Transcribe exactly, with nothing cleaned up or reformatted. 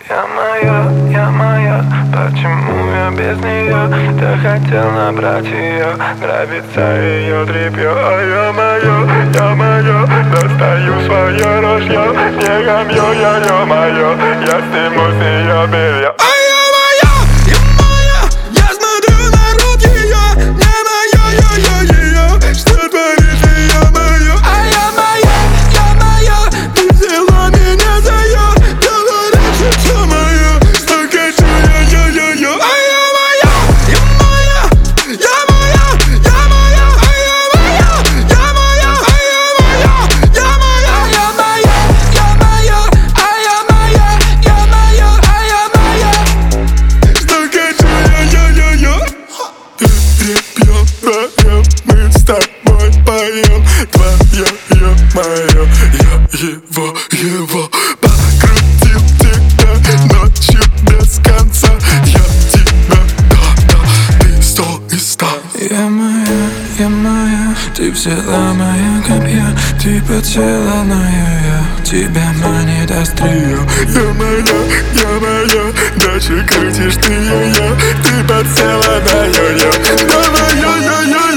Я моя, я моя, почему я без нее? Ты хотел набрать ее, нравится ее тряпье. А я моя, я моя, достаю свое ружье. Не гамью я, ё-моё, я сниму с нее белье. Мы с тобой поем, твое, я мое. Я его, его покрутил тебя ночью без конца. Я тебя, да, да, ты сто и ста. Я моя, я моя, ты взяла мои копья, ты поцелованная, я тебя манит острие. Я моя, я моя, дальше крутишь ты ее, ты поцелованная, я. Да, моя, я, я.